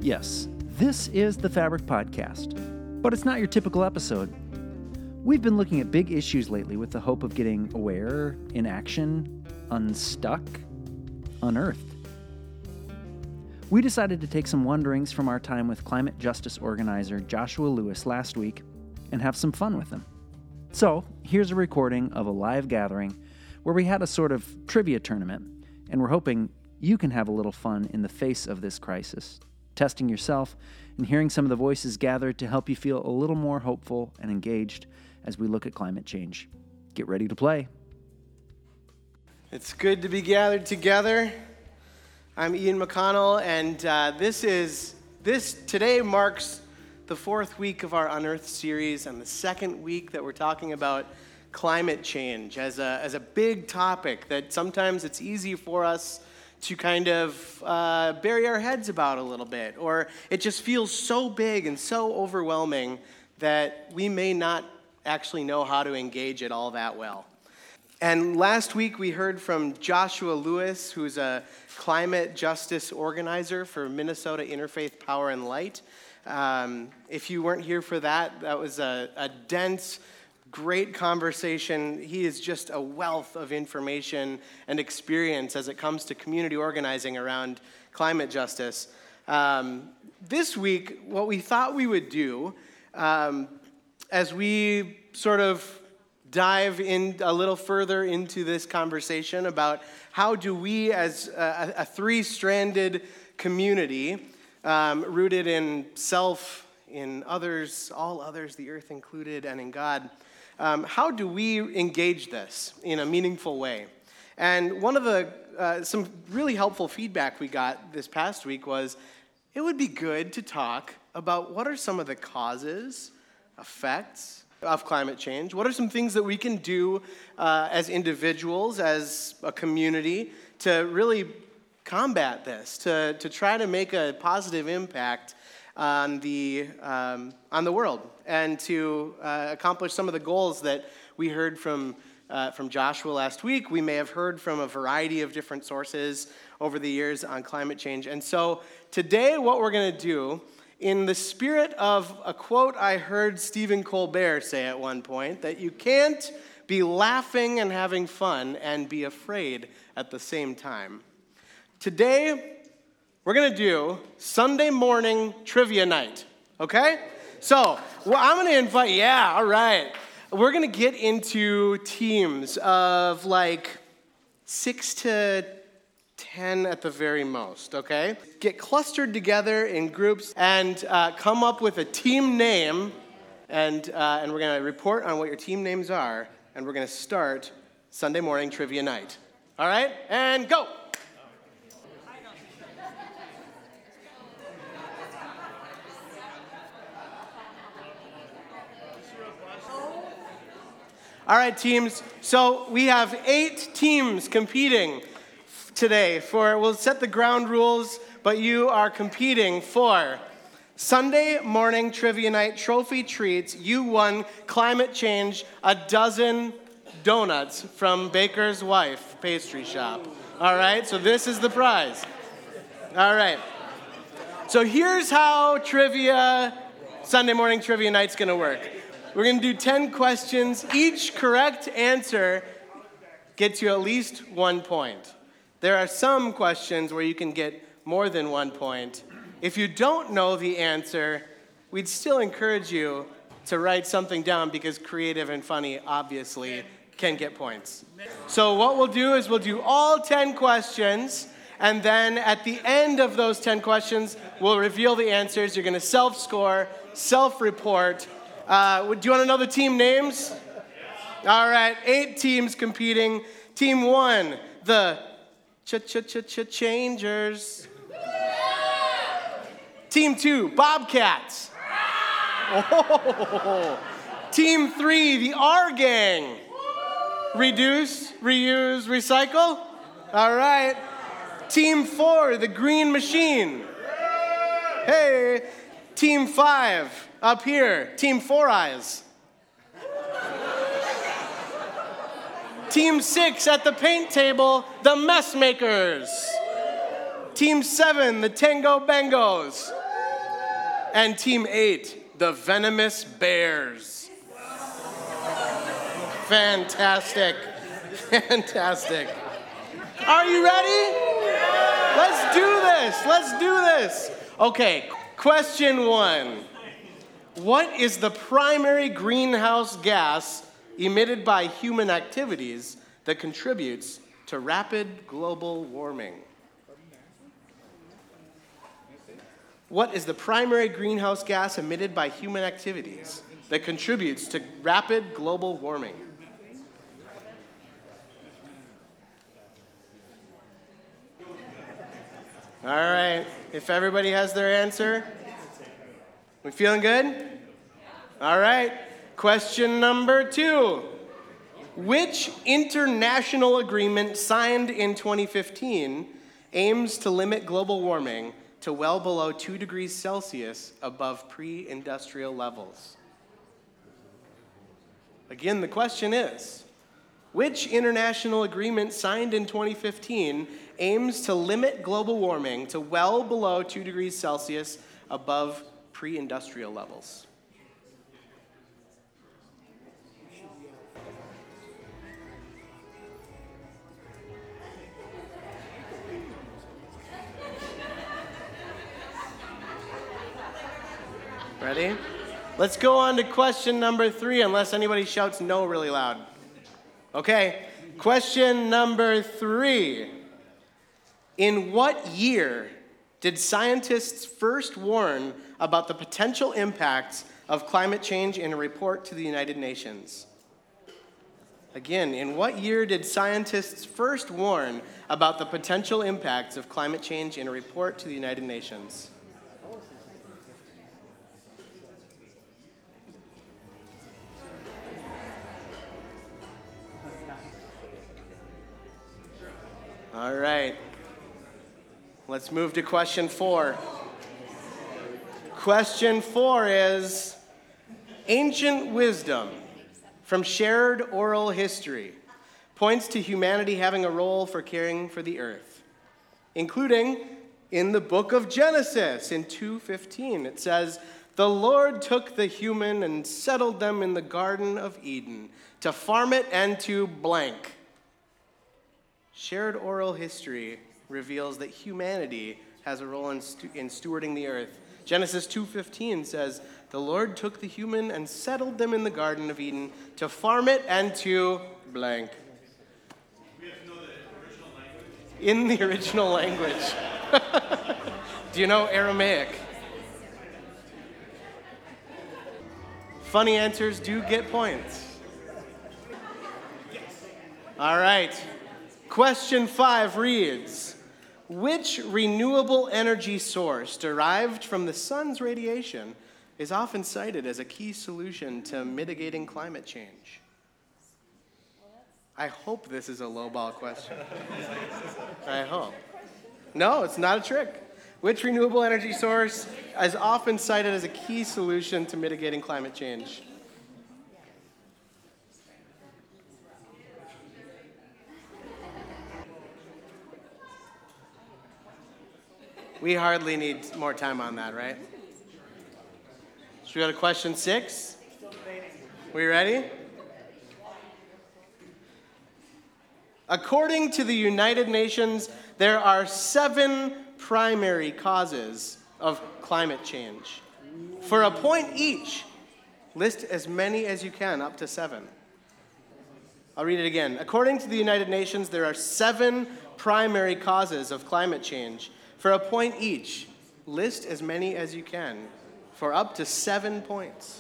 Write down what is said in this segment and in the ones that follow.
Yes, this is the Fabric Podcast, but it's not your typical episode. We've been looking at big issues lately with the hope of getting aware, in action, unstuck, unearthed. We decided to take some wonderings from our time with climate justice organizer Joshua Lewis last week and have some fun with him. So, here's a recording of a live gathering where we had a sort of trivia tournament, and we're hoping you can have a little fun in the face of this crisis, testing yourself and hearing some of the voices gathered to help you feel a little more hopeful and engaged as we look at climate change. Get ready to play. It's good to be gathered together. I'm Ian McConnell, and today marks the fourth week of our Unearthed series and the second week that we're talking about climate change as a big topic that sometimes it's easy for us to kind of bury our heads about a little bit, or it just feels so big and so overwhelming that we may not actually know how to engage it all that well. And last week we heard from Joshua Lewis, who's a climate justice organizer for Minnesota Interfaith Power and Light. If you weren't here for that, that was a dense, great conversation. He is just a wealth of information and experience as it comes to community organizing around climate justice. This week, what we thought we would do, as we sort of dive in a little further into this conversation about how do we as a three-stranded community rooted in self, in others, all others, the earth included, and in God, how do we engage this in a meaningful way? And one of the some really helpful feedback we got this past week was it would be good to talk about what are some of the causes, effects of climate change. What are some things that we can do as individuals, as a community, to really combat this, to try to make a positive impact on the world, and to accomplish some of the goals that we heard from Joshua last week. We may have heard from a variety of different sources over the years on climate change. And so today what we're going to do, in the spirit of a quote I heard Stephen Colbert say at one point, that you can't be laughing and having fun and be afraid at the same time. Today, we're going to do Sunday morning trivia night, okay? So, I'm going to invite, all right. We're going to get into teams of like 6 to 10 at the very most, okay? Get clustered together in groups and come up with a team name, and we're going to report on what your team names are, and we're going to start Sunday morning trivia night. All right? And go! All right, teams. So we have 8 teams competing today we'll set the ground rules, but you are competing for Sunday morning trivia night trophy treats. You won climate change, a dozen donuts from Baker's Wife pastry shop. All right, so this is the prize. All right. So here's how Sunday morning trivia night's going to work. We're going to do 10 questions. Each correct answer gets you at least 1 point. There are some questions where you can get more than 1 point. If you don't know the answer, we'd still encourage you to write something down because creative and funny obviously can get points. So what we'll do is we'll do all 10 questions, and then at the end of those 10 questions, we'll reveal the answers. You're going to self-score, self-report. Do you want to know the team names? All right, 8 teams competing. Team 1, the Changers. Team 2, Bobcats. Oh. Team 3, the R Gang. Reduce, reuse, recycle. All right. Team 4, the Green Machine. Hey. Team 5, up here, Team 4 Eyes. Team 6 at the paint table, the Mess Makers. Team 7, the Tango Bangos. And team 8, the venomous bears. Fantastic. Fantastic. Are you ready? Let's do this. Let's do this. Okay, question 1. What is the primary greenhouse gas emitted by human activities that contributes to rapid global warming? What is the primary greenhouse gas emitted by human activities that contributes to rapid global warming? All right, if everybody has their answer, we feeling good? All right, question number 2. Which international agreement signed in 2015 aims to limit global warming to well below 2 degrees Celsius above pre-industrial levels? Again, the question is, which international agreement signed in 2015 aims to limit global warming to well below 2 degrees Celsius above pre-industrial levels? Ready? Let's go on to question number 3, unless anybody shouts no really loud. Okay, question number 3. In what year did scientists first warn about the potential impacts of climate change in a report to the United Nations? Again, in what year did scientists first warn about the potential impacts of climate change in a report to the United Nations? All right. Let's move to question 4. Question 4 is, ancient wisdom from shared oral history points to humanity having a role for caring for the earth, including in the book of Genesis in 2:15. It says, "The Lord took the human and settled them in the Garden of Eden to farm it and to blank." Shared oral history reveals that humanity has a role in stewarding the earth. Genesis 2:15 says, "The Lord took the human and settled them in the Garden of Eden to farm it and to blank." We have to know the original language. In the original language. Do you know Aramaic? Funny answers do get points. All right. Question 5 reads, which renewable energy source derived from the sun's radiation is often cited as a key solution to mitigating climate change? I hope this is a lowball question. I hope. No, it's not a trick. Which renewable energy source is often cited as a key solution to mitigating climate change? We hardly need more time on that, right? Should we go to question 6? We ready? According to the United Nations, there are 7 primary causes of climate change. For a point each, list as many as you can, up to 7. I'll read it again. According to the United Nations, there are 7 primary causes of climate change. For a point each, list as many as you can, for up to 7 points.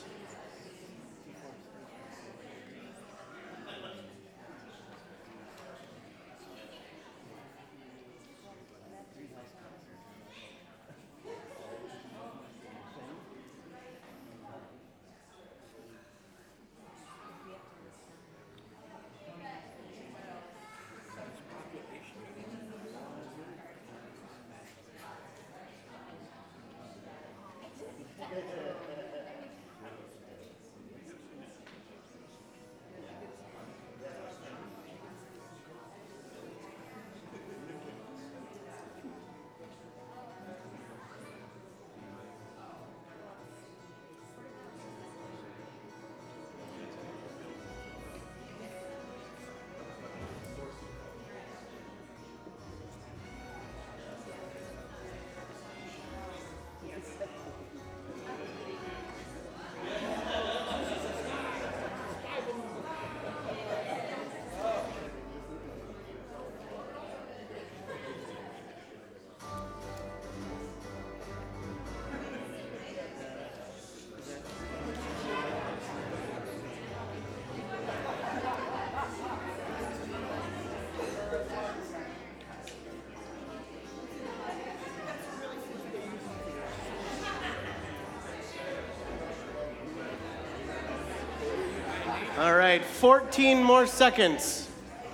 All right, 14 more seconds.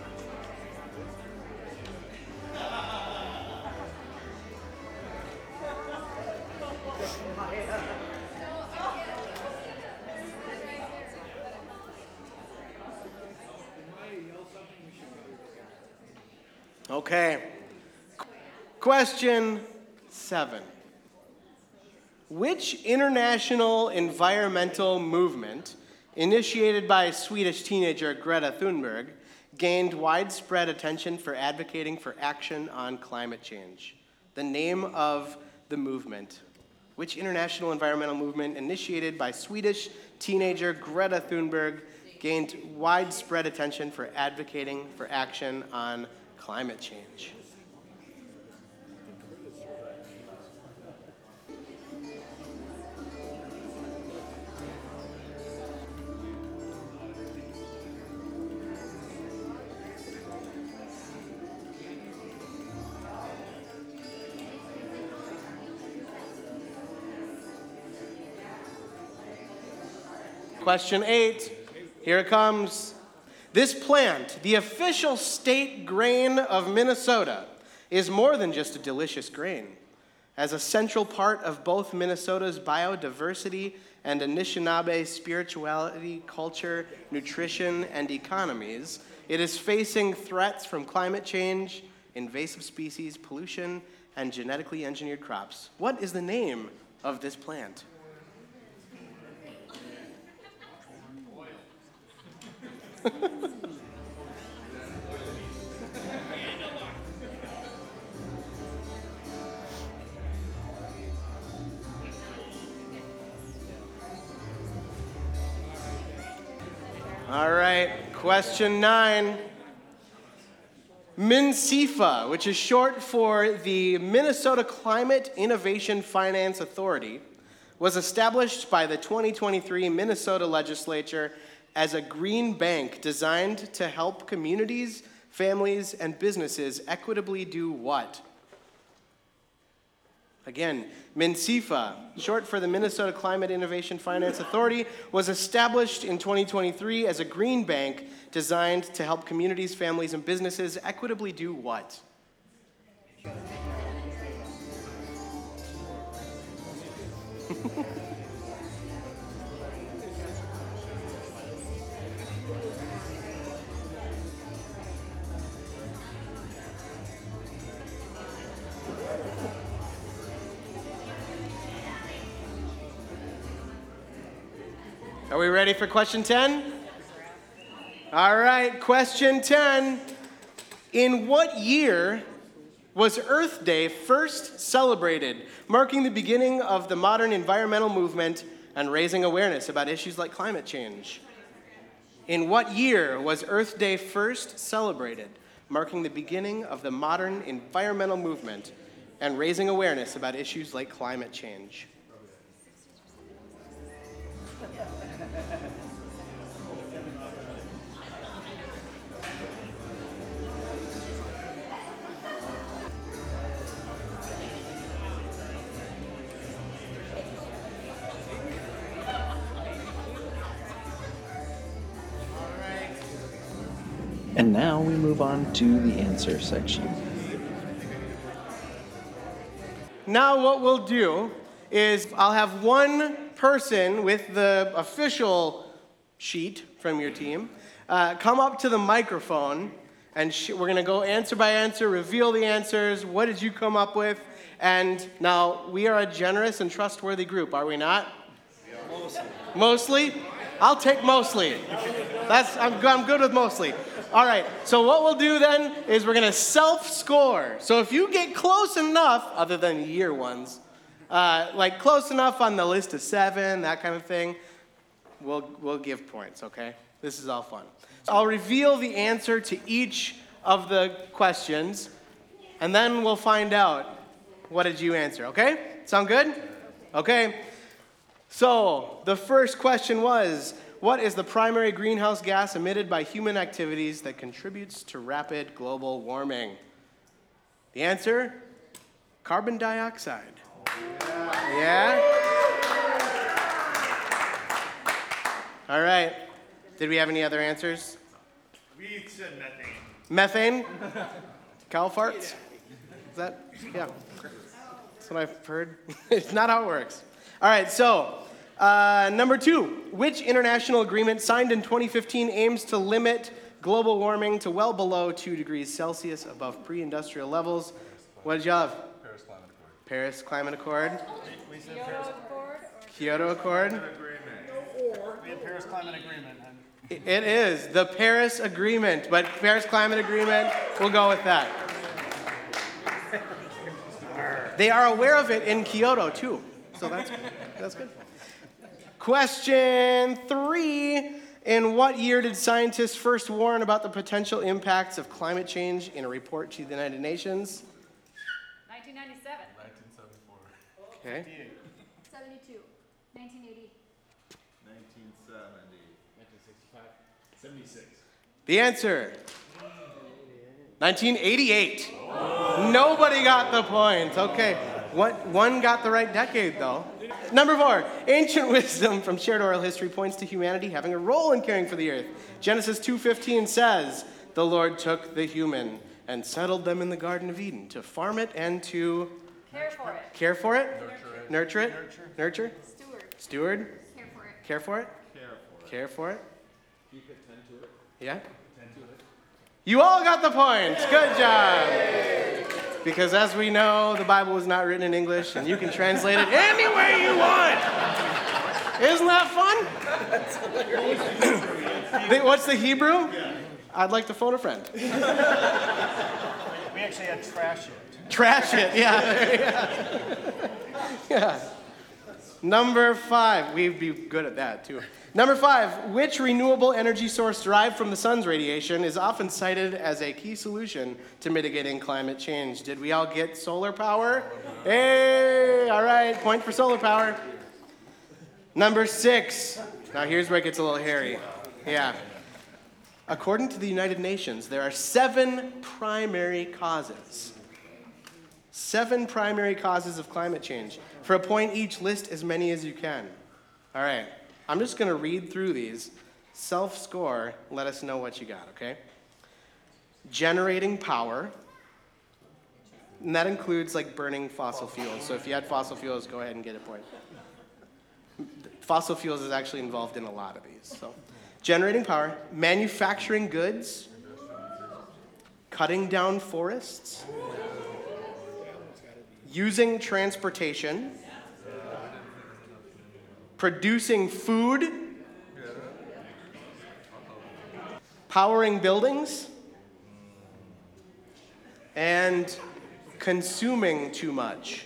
Okay. Question 7. Which international environmental movement, initiated by Swedish teenager Greta Thunberg, gained widespread attention for advocating for action on climate change? The name of the movement. Which international environmental movement, initiated by Swedish teenager Greta Thunberg, gained widespread attention for advocating for action on climate change? Question 8, here it comes. This plant, the official state grain of Minnesota, is more than just a delicious grain. As a central part of both Minnesota's biodiversity and Anishinaabe spirituality, culture, nutrition, and economies, it is facing threats from climate change, invasive species, pollution, and genetically engineered crops. What is the name of this plant? All right, question 9. MNCEFA, which is short for the Minnesota Climate Innovation Finance Authority, was established by the 2023 Minnesota legislature as a green bank designed to help communities, families, and businesses equitably do what? Again, MNCEFA, short for the Minnesota Climate Innovation Finance Authority, was established in 2023 as a green bank designed to help communities, families, and businesses equitably do what? Are we ready for question 10? All right, question 10. In what year was Earth Day first celebrated, marking the beginning of the modern environmental movement and raising awareness about issues like climate change? In what year was Earth Day first celebrated, marking the beginning of the modern environmental movement and raising awareness about issues like climate change? And now we move on to the answer section. Now what we'll do is I'll have one person with the official sheet from your team come up to the microphone, and we're going to go answer by answer, reveal the answers. What did you come up with? And now, we are a generous and trustworthy group, are we not? Yeah. Mostly? I'll take mostly. I'm good with mostly. All right, so what we'll do then is we're going to self-score. So if you get close enough, other than year ones, like close enough on the list of 7, that kind of thing, we'll give points, okay? This is all fun. So I'll reveal the answer to each of the questions, and then we'll find out what did you answer, okay? Sound good? Okay. So the first question was, what is the primary greenhouse gas emitted by human activities that contributes to rapid global warming? The answer, carbon dioxide. Yeah? All right. Did we have any other answers? We said Methane? methane. Cow farts? Is that? Yeah. That's what I've heard. It's not how it works. All right, so number 2. Which international agreement signed in 2015 aims to limit global warming to well below 2 degrees Celsius above pre-industrial levels? What did you have? Paris Climate Accord. Kyoto Accord. We had Paris Climate Agreement. It is the Paris Agreement, but Paris Climate Agreement, we'll go with that. They are aware of it in Kyoto, too. So that's good. Question 3. In what year did scientists first warn about the potential impacts of climate change in a report to the United Nations? 1997. 1974. Okay. 72. 1980. 1970. 1965. 76. The answer, 1988. Nobody got the point. Okay. One got the right decade, though. Number 4, ancient wisdom from shared oral history points to humanity having a role in caring for the earth. Genesis 2:15 says, the Lord took the human and settled them in the Garden of Eden to farm it and to Care for it. care for it? Nurture it? Nurture? Steward. Steward? Care for it. Care for it? Care for it? Keep it, tend to it. Yeah? Tend to it. You all got the point. Good job. Because as we know, the Bible was not written in English, and you can translate it any way you want. Isn't that fun? What's the Hebrew? I'd like to phone a friend. We actually had trash it. Trash it, yeah. Yeah. Number 5, we'd be good at that too. Number 5, which renewable energy source derived from the sun's radiation is often cited as a key solution to mitigating climate change? Did we all get solar power? Hey, all right, point for solar power. Number 6, now here's where it gets a little hairy. Yeah. According to the United Nations, there are 7 primary causes. 7 primary causes of climate change. For a point each, list as many as you can. All right. I'm just going to read through these. Self-score, let us know what you got, okay? Generating power. And that includes like burning fossil fuels. So if you had fossil fuels, go ahead and get a point. Fossil fuels is actually involved in a lot of these. So, generating power, manufacturing goods, cutting down forests, using transportation, producing food, powering buildings, and consuming too much.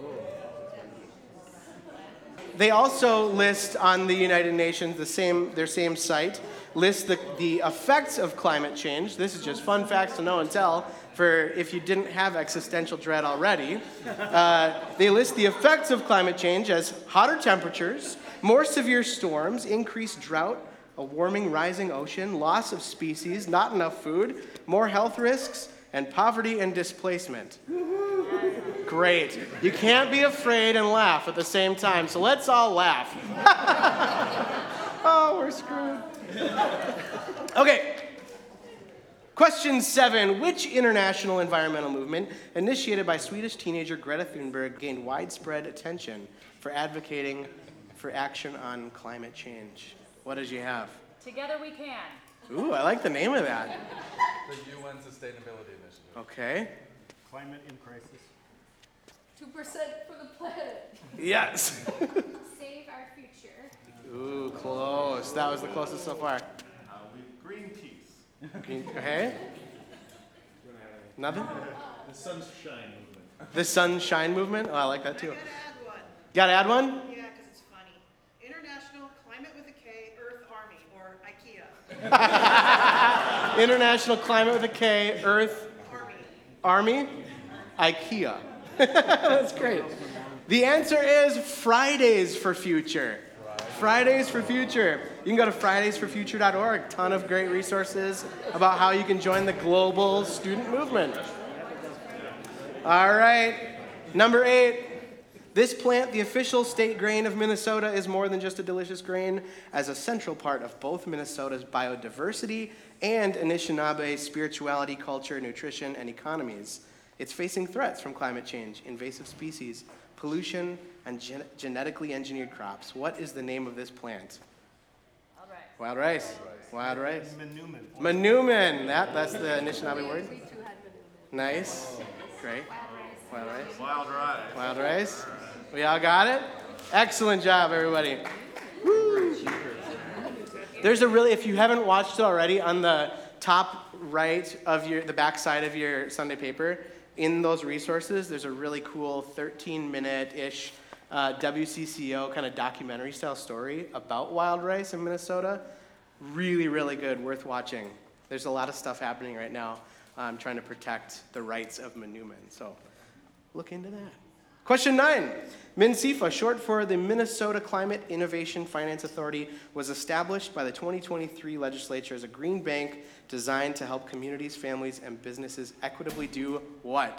They also list on the United Nations, their same site, list the effects of climate change. This is just fun facts to know and tell for if you didn't have existential dread already. They list the effects of climate change as hotter temperatures, more severe storms, increased drought, a warming, rising ocean, loss of species, not enough food, more health risks, and poverty and displacement. Great. You can't be afraid and laugh at the same time, so let's all laugh. Oh, we're screwed. Okay. Question 7. Which international environmental movement, initiated by Swedish teenager Greta Thunberg, gained widespread attention for advocating for action on climate change? What did you have? Together we can. Ooh, I like the name of that. The UN Sustainability Initiative. Okay. Climate in crisis. 2% for the planet. Yes. Save our future. Ooh, close. That was the closest so far. Greenpeace. Okay. Nothing? The Sunshine Movement. The Sunshine Movement? Oh, I like that too. I gotta add one. Gotta add one? Yeah, because it's funny. International Climate with a K, Earth Army, or IKEA. International Climate with a K, Earth Army. Army, IKEA. That's great. The answer is Fridays for Future. Fridays for Future. You can go to fridaysforfuture.org. Ton of great resources about how you can join the global student movement. All right. Number 8. This plant, the official state grain of Minnesota, is more than just a delicious grain, as a central part of both Minnesota's biodiversity and Anishinaabe spirituality, culture, nutrition, and economies. It's facing threats from climate change, invasive species, pollution, and genetically engineered crops. What is the name of this plant? Wild rice. Wild rice. Manoomin. Manoomin. That's the Anishinaabe word. Nice. Great. Wild rice. Wild rice. Wild rice. We all got it? Excellent job, everybody. Woo. There's a really, if you haven't watched it already, on the top right of the back side of your Sunday paper, in those resources, there's a really cool 13-minute-ish WCCO kind of documentary-style story about wild rice in Minnesota. Really, really good, worth watching. There's a lot of stuff happening right now trying to protect the rights of Manoomin, so look into that. Question 9. MNCFA, short for the Minnesota Climate Innovation Finance Authority, was established by the 2023 legislature as a green bank designed to help communities, families, and businesses equitably do what?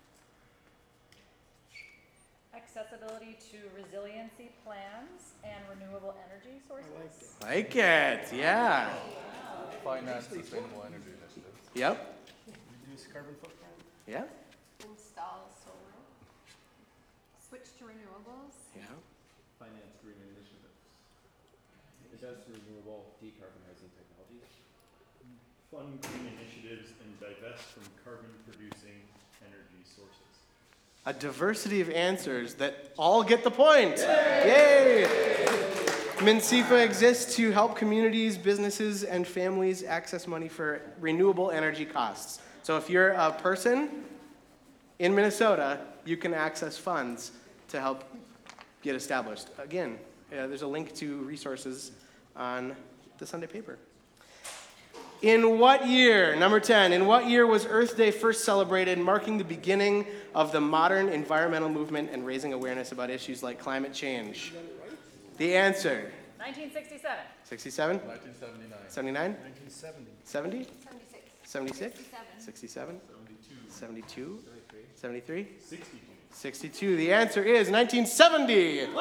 Accessibility to resiliency plans and renewable energy sources. Like it, yeah. Finance sustainable energy initiatives. Yep. Reduce carbon footprint. Yeah. Install solar. Switch to renewables. Yeah. Finance green initiatives. Invest in renewable decarbonizing technologies. Fund green initiatives and divest from carbon-producing energy sources. A diversity of answers that all get the point. Yay! MNCFA exists to help communities, businesses, and families access money for renewable energy costs. So if you're a person in Minnesota, you can access funds to help get established. Again, there's a link to resources on the Sunday paper. In what year, number 10, in what year was Earth Day first celebrated, marking the beginning of the modern environmental movement and raising awareness about issues like climate change? The answer. 1967. 67? 1979. 79? 1970. 70? 76. 76? 67? 72? 73? 62. 62. The answer is 1970. Hey!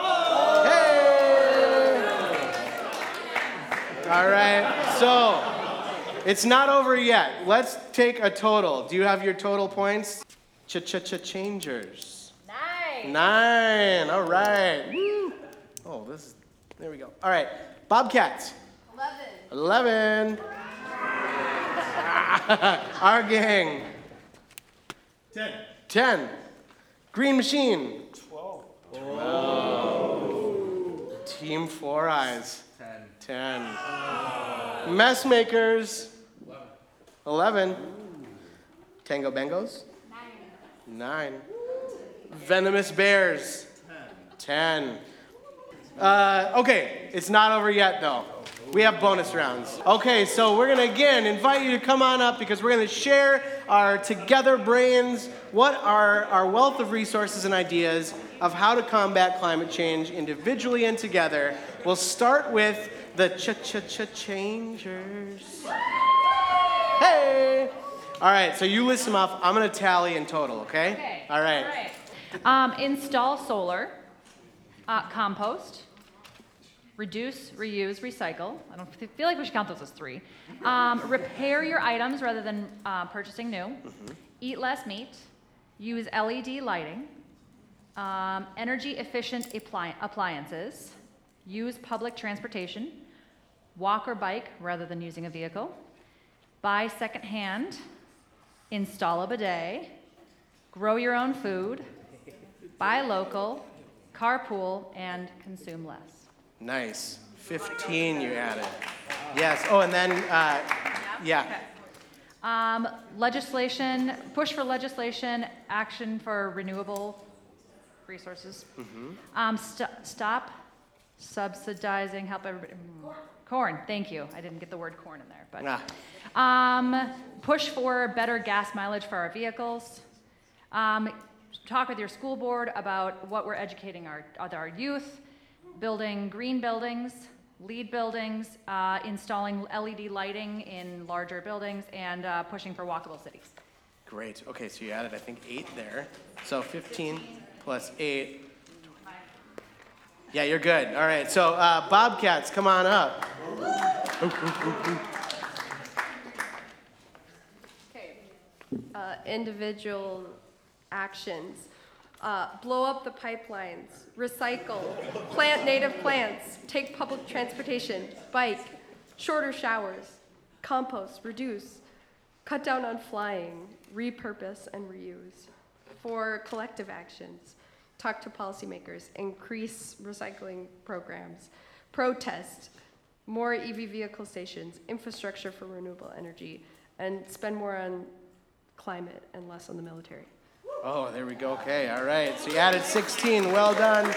All right, so it's not over yet. Let's take a total. Do you have your total points? Changers. 9. 9. All right. Woo. Oh, there we go. All right. Bobcats. 11. 11. Our gang. 10. 10. Green Machine. 12. Team Four Eyes. 10. 10. Mess Makers. 11. Tango Bengos. 9. Venomous Bears. 10. Okay, it's not over yet though. We have bonus rounds. Okay, so we're gonna again invite you to come on up because we're gonna share our together brains, what are our wealth of resources and ideas of how to combat climate change individually and together. We'll start with the changers. Hey! All right, so you list them off. I'm gonna tally in total, okay? Okay. All right. All right. Install solar, compost, reduce, reuse, recycle. I don't feel like we should count those as 3. Repair your items rather than purchasing new. Eat less meat. Use LED lighting. Energy efficient appliances. Use public transportation. Walk or bike rather than using a vehicle. Buy secondhand. Install a bidet. Grow your own food. Buy local. Carpool and consume less. Nice. 15 you added. Yes. Oh, and then, yeah. Okay. Legislation, push for legislation, action for renewable resources. Stop subsidizing, help everybody. Corn, thank you. I didn't get the word corn in there, but. Push for better gas mileage for our vehicles. Talk with your school board about what we're educating our youth. Building green buildings, LEED buildings, installing LED lighting in larger buildings, and pushing for walkable cities. Great. Okay, so you added, I think, 8 there. So 15 plus 8, Yeah, you're good. All right, so Bobcats, come on up. Okay. Individual actions. Blow up the pipelines, recycle, plant native plants, take public transportation, bike, shorter showers, compost, reduce, cut down on flying, repurpose and reuse. For collective actions, talk to policymakers, increase recycling programs, protest, more EV vehicle stations, infrastructure for renewable energy, and spend more on climate and less on the military. Oh, there we go. Okay, all right. So you added 16. Well done.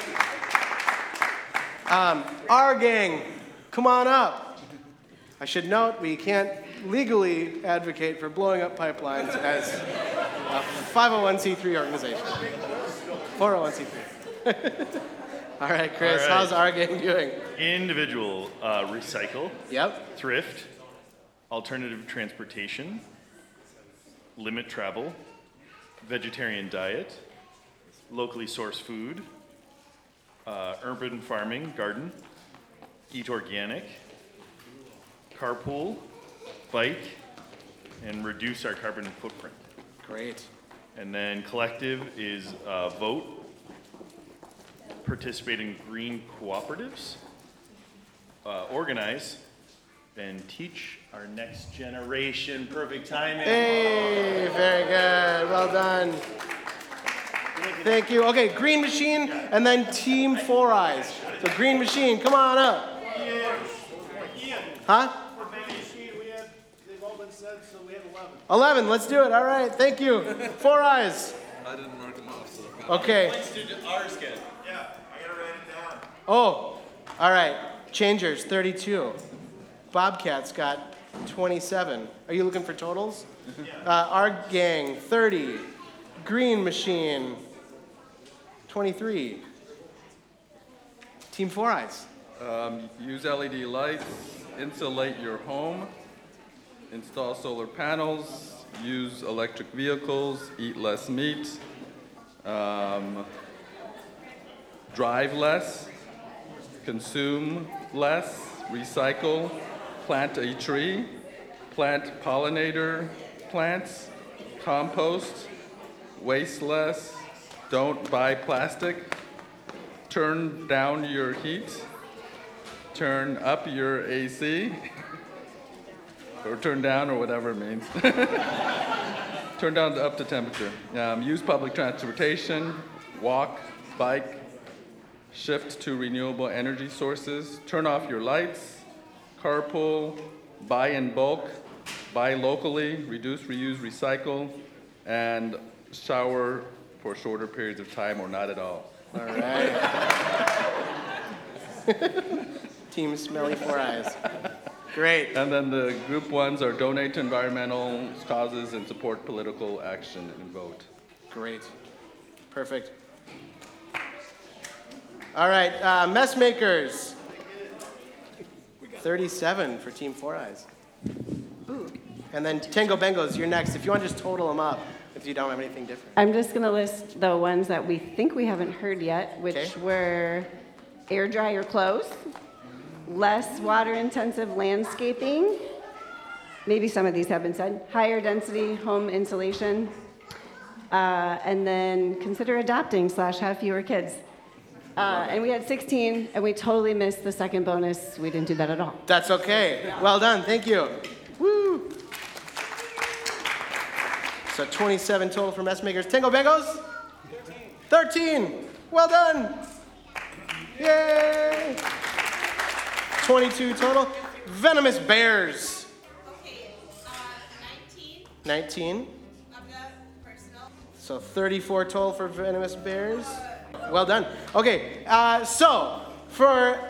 Our gang, come on up. I should note we can't legally advocate for blowing up pipelines as a 501c3 organization. 401c3. All right, Chris, All right. how's our gang doing? Individual, recycle, Yep. thrift, alternative transportation, limit travel, vegetarian diet, locally sourced food, urban farming, garden, eat organic, carpool, bike, and reduce our carbon footprint. Great. And then collective is vote, participate in green cooperatives, organize, and teach our next generation. Perfect timing. Hey, very good. Well done. Thank you. Okay, Green Machine and then Team Four Eyes. So Green Machine, come on up. Huh? They've all been said, so we have 11. 11, let's do it. All right, thank you. Four Eyes. I didn't mark them off, so. Okay. Ours good. Yeah, I gotta write it down. Oh, all right. Changers, 32. Bobcats got 27. Are you looking for totals? Our gang, 30. Green Machine, 23. Team Four Eyes. Use LED lights, insulate your home, install solar panels, use electric vehicles, eat less meat, drive less, consume less, recycle, plant a tree, plant pollinator plants, compost, waste less, don't buy plastic, turn down your heat, turn up your AC, or turn down, or whatever it means. Turn down to up to temperature. Use public transportation, walk, bike, shift to renewable energy sources, turn off your lights, carpool, buy in bulk, buy locally, reduce, reuse, recycle, and shower for shorter periods of time or not at all. All right. Team Smelly Four Eyes. Great. And then the group ones are donate to environmental causes and support political action and vote. Great. Perfect. All right, mess makers. 37 for Team Four Eyes. And then Tango Bengos, you're next. If you want to just total them up, if you don't have anything different. I'm just going to list the ones that we think we haven't heard yet, which were air dryer clothes, less water-intensive landscaping, maybe some of these have been said, higher density home insulation, and then consider adopting / have fewer kids. And we had 16, and we totally missed the second bonus. We didn't do that at all. That's okay. Well done. Thank you. Woo. So 27 total for mess makers. Tango Bengos? 13. Well done. Yay. 22 total. Venomous bears. Okay, 19 19. of the personal. So 34 total for venomous bears. Well done. Okay, so for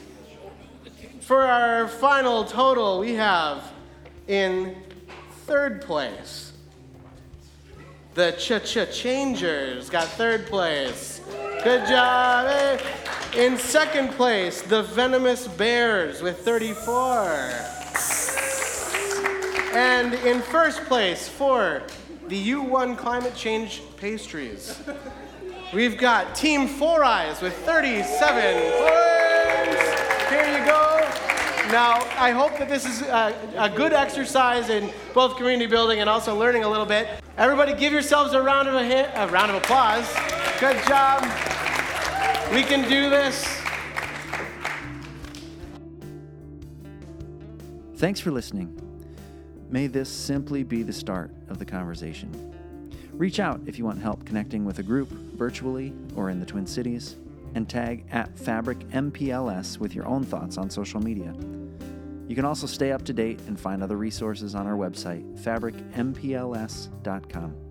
our final total, we have in third place the Changers got third place. Good job. Hey. In second place, the Venomous Bears with 34. And in first place for the U1 Climate Change Pastries We've got Team 4 Eyes with 37 points. Here you go. Now, I hope that this is a good exercise in both community building and also learning a little bit. Everybody give yourselves a round of applause. Good job. We can do this. Thanks for listening. May this simply be the start of the conversation. Reach out if you want help connecting with a group virtually or in the Twin Cities, and tag @FabricMPLS with your own thoughts on social media. You can also stay up to date and find other resources on our website, fabricmpls.com.